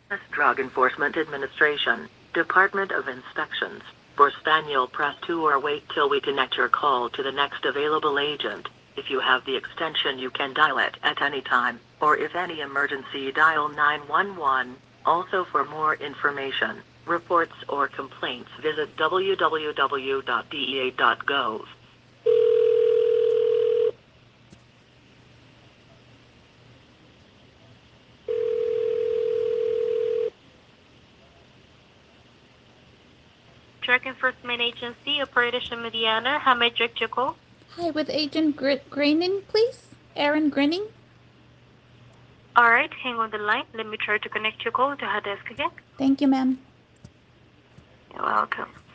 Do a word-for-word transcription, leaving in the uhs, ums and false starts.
Drug Enforcement Administration, Department of Inspections. For Spaniel, press two or wait till we connect your call to the next available agent. If you have the extension, you can dial it at any time, or if any emergency, dial nine one one. Also, for more information, reports, or complaints, visit w w w dot d e a dot gov. Drug Enforcement Agency, Operator Mediana. How may I direct your call? Hi, with Agent Gr- Greening, please. Aaron Grinning. All right, hang on the line. Let me try to connect your call to her desk again. Thank you, ma'am. You're welcome.